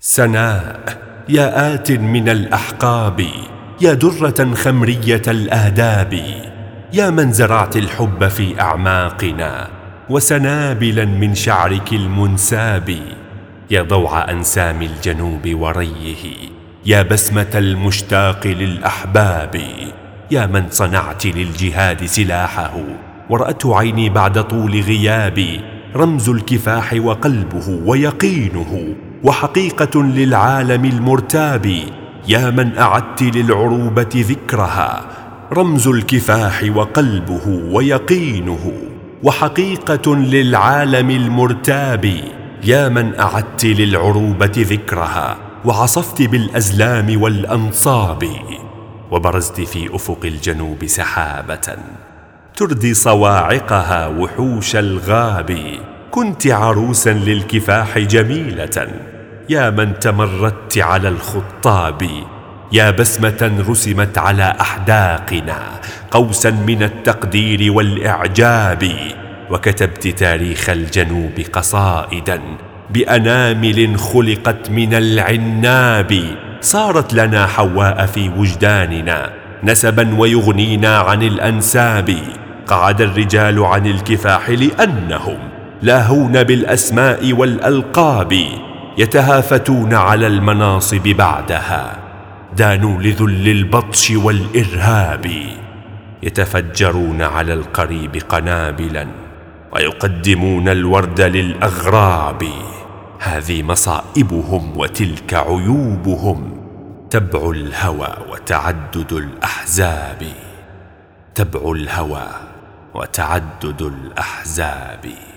سناء يا آت من الأحقاب، يا درة خمرية الآداب، يا من زرعت الحب في أعماقنا وسنابلا من شعرك المنساب، يا ضوع أنسام الجنوب وريه، يا بسمة المشتاق للأحباب، يا من صنعت للجهاد سلاحه ورأته عيني بعد طول غيابي، رمز الكفاح وقلبه ويقينه وحقيقة للعالم المرتاب، يا من أعدت للعروبة ذكرها، رمز الكفاح وقلبه ويقينه وحقيقة للعالم المرتاب، يا من أعدت للعروبة ذكرها وعصفت بالأزلام والأنصاب، وبرزت في أفق الجنوب سحابة تردي صواعقها وحوش الغاب، كنت عروسا للكفاح جميلة، يا من تمردت على الخطاب، يا بسمة رسمت على أحداقنا قوسا من التقدير والإعجاب، وكتبت تاريخ الجنوب قصائدا بأنامل خلقت من العناب، صارت لنا حواء في وجداننا نسبا ويغنينا عن الأنساب، قعد الرجال عن الكفاح لأنهم لاهون بالأسماء والألقاب، يتهافتون على المناصب بعدها دانوا لذل البطش والإرهاب، يتفجرون على القريب قنابلا ويقدمون الورد للأغراب، هذه مصائبهم وتلك عيوبهم، تبع الهوى وتعدد الأحزاب، تبع الهوى وتعدد الأحزاب.